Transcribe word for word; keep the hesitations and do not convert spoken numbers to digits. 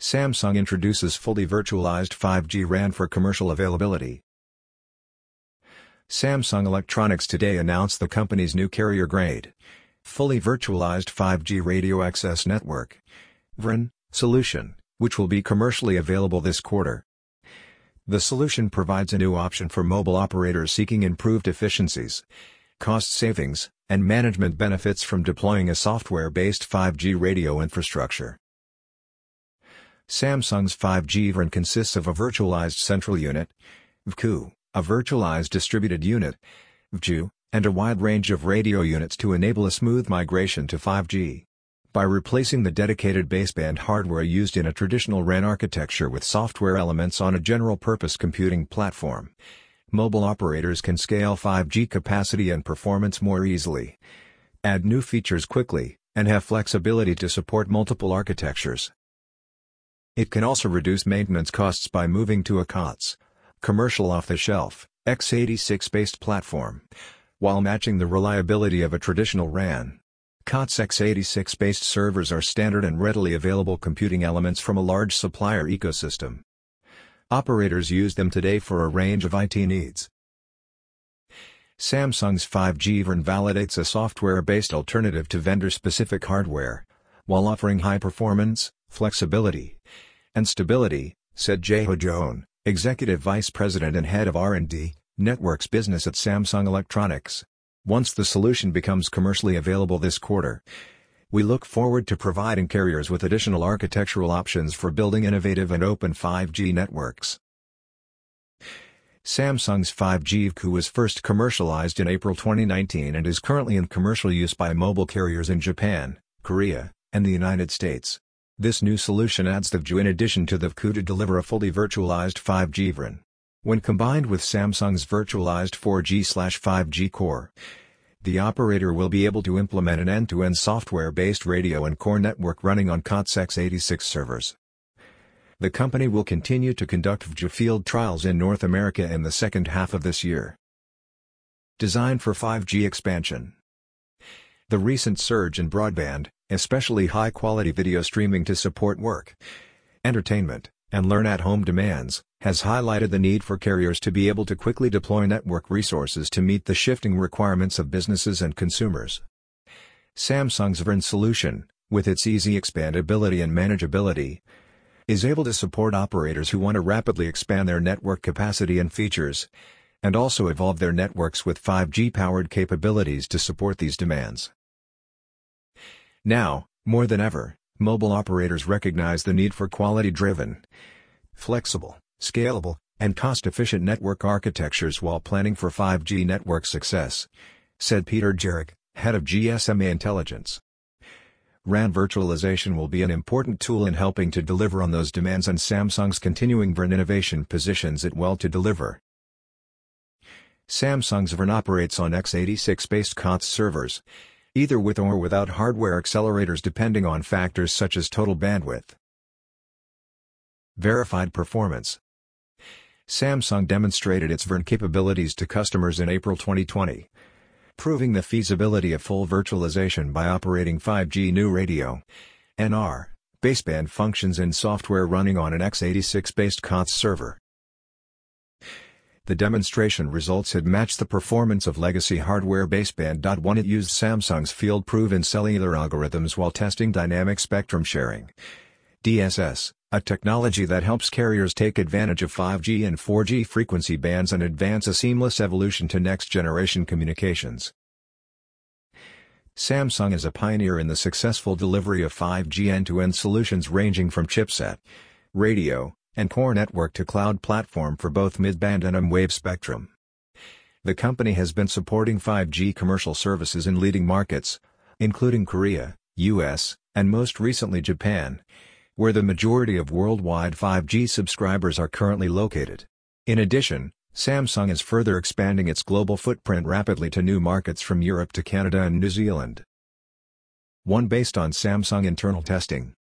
Samsung introduces fully virtualized five G RAN for commercial availability. Samsung Electronics today announced the company's new carrier-grade, fully virtualized five G radio access network (V R N) solution, which will be commercially available this quarter. The solution provides a new option for mobile operators seeking improved efficiencies, cost savings, and management benefits from deploying a software-based five G radio infrastructure. Samsung's five G V R N consists of a virtualized central unit, V C U, a virtualized distributed unit, V J U, and a wide range of radio units to enable a smooth migration to five G. By replacing the dedicated baseband hardware used in a traditional RAN architecture with software elements on a general-purpose computing platform, mobile operators can scale five G capacity and performance more easily, add new features quickly, and have flexibility to support multiple architectures. It can also reduce maintenance costs by moving to a C O T S, commercial off-the-shelf, x eighty-six-based platform, while matching the reliability of a traditional RAN. C O T S x eighty-six-based servers are standard and readily available computing elements from a large supplier ecosystem. Operators use them today for a range of I T needs. Samsung's five G V R N validates a software-based alternative to vendor-specific hardware, while offering high performance, flexibility, and stability, said Jaiho Joon, Executive Vice President and Head of R and D, Networks Business at Samsung Electronics. Once the solution becomes commercially available this quarter, we look forward to providing carriers with additional architectural options for building innovative and open five G networks. Samsung's five G V C U was first commercialized in April twenty nineteen and is currently in commercial use by mobile carriers in Japan, Korea, and the United States. This new solution adds the V J U in addition to the V C U to deliver a fully virtualized five G V R N. When combined with Samsung's virtualized four G slash five G core, the operator will be able to implement an end-to-end software-based radio and core network running on C O T S x eighty-six servers. The company will continue to conduct V J U field trials in North America in the second half of this year. Designed for five G expansion. The recent surge in broadband, especially high-quality video streaming to support work, entertainment, and learn-at-home demands, has highlighted the need for carriers to be able to quickly deploy network resources to meet the shifting requirements of businesses and consumers. Samsung's V R N solution, with its easy expandability and manageability, is able to support operators who want to rapidly expand their network capacity and features, and also evolve their networks with five G-powered capabilities to support these demands. Now, more than ever, mobile operators recognize the need for quality-driven, flexible, scalable, and cost-efficient network architectures while planning for five G network success, said Peter Jarek, head of G S M A Intelligence. RAN virtualization will be an important tool in helping to deliver on those demands, and Samsung's continuing V R N innovation positions it well to deliver. Samsung's V R N operates on x eighty-six-based C O T S servers, either with or without hardware accelerators depending on factors such as total bandwidth. Verified performance. Samsung demonstrated its V R N capabilities to customers in April twenty twenty, proving the feasibility of full virtualization by operating five G New Radio (N R) baseband functions in software running on an x eighty-six-based C O T S server. The demonstration results had matched the performance of legacy hardware baseband. One It used Samsung's field-proven cellular algorithms while testing dynamic spectrum sharing D S S, a technology that helps carriers take advantage of five G and four G frequency bands and advance a seamless evolution to next-generation communications. Samsung is a pioneer in the successful delivery of five G end-to-end solutions ranging from chipset, radio, and core network to cloud platform for both mid-band and M-Wave spectrum. The company has been supporting five G commercial services in leading markets, including Korea, U S, and most recently Japan, where the majority of worldwide five G subscribers are currently located. In addition, Samsung is further expanding its global footprint rapidly to new markets from Europe to Canada and New Zealand. One based on Samsung internal testing.